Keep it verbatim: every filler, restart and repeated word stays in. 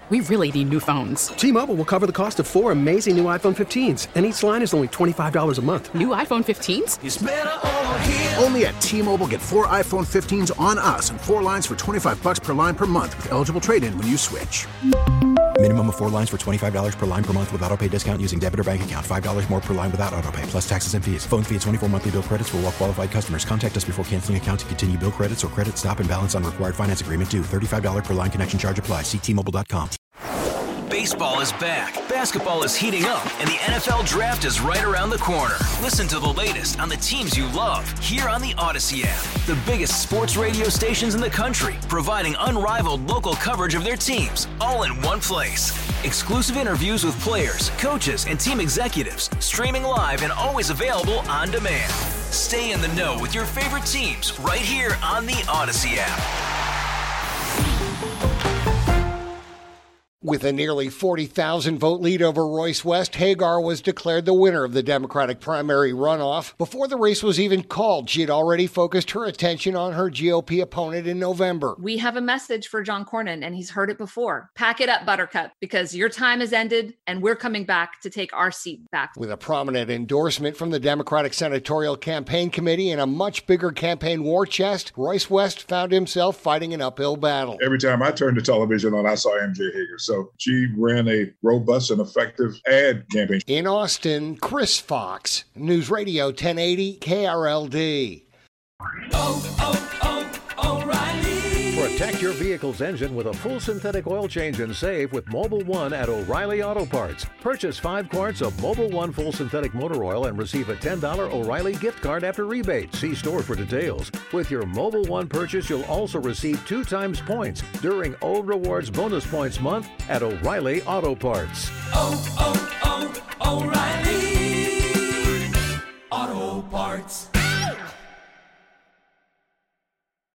we really need new phones. T-Mobile will cover the cost of four amazing new iPhone fifteens, and each line is only twenty-five dollars a month. New iPhone fifteens? It's better over here. Only at T-Mobile, get four iPhone fifteens on us and four lines for twenty-five dollars per line per month with eligible trade-in when you switch. Minimum of four lines for twenty-five dollars per line per month with autopay discount using debit or bank account. five dollars more per line without autopay, plus taxes and fees. Phone fee at twenty-four monthly bill credits for well-qualified customers. Contact us before canceling account to continue bill credits or credit stop and balance on required finance agreement due. thirty-five dollars per line connection charge applies. See T Mobile dot com. Baseball is back, basketball is heating up, and the N F L Draft is right around the corner. Listen to the latest on the teams you love here on the Odyssey app. The biggest sports radio stations in the country, providing unrivaled local coverage of their teams, all in one place. Exclusive interviews with players, coaches, and team executives, streaming live and always available on demand. Stay in the know with your favorite teams right here on the Odyssey app. With a nearly forty thousand vote lead over Royce West, Hagar was declared the winner of the Democratic primary runoff. Before the race was even called, she had already focused her attention on her G O P opponent in November. We have a message for John Cornyn, and he's heard it before. Pack it up, Buttercup, because your time has ended, and we're coming back to take our seat back. With a prominent endorsement from the Democratic Senatorial Campaign Committee and a much bigger campaign war chest, Royce West found himself fighting an uphill battle. Every time I turned the television on, I saw M J Hager. So she ran a robust and effective ad campaign. In Austin, Chris Fox, News Radio ten eighty K R L D. Oh, oh, oh, O'Reilly. Protect your vehicle's engine with a full synthetic oil change and save with Mobil one at O'Reilly Auto Parts. Purchase five quarts of Mobil one full synthetic motor oil and receive a ten dollars O'Reilly gift card after rebate. See store for details. With your Mobil one purchase, you'll also receive two times points during O Rewards Bonus Points Month at O'Reilly Auto Parts. Oh, oh, oh, O'Reilly.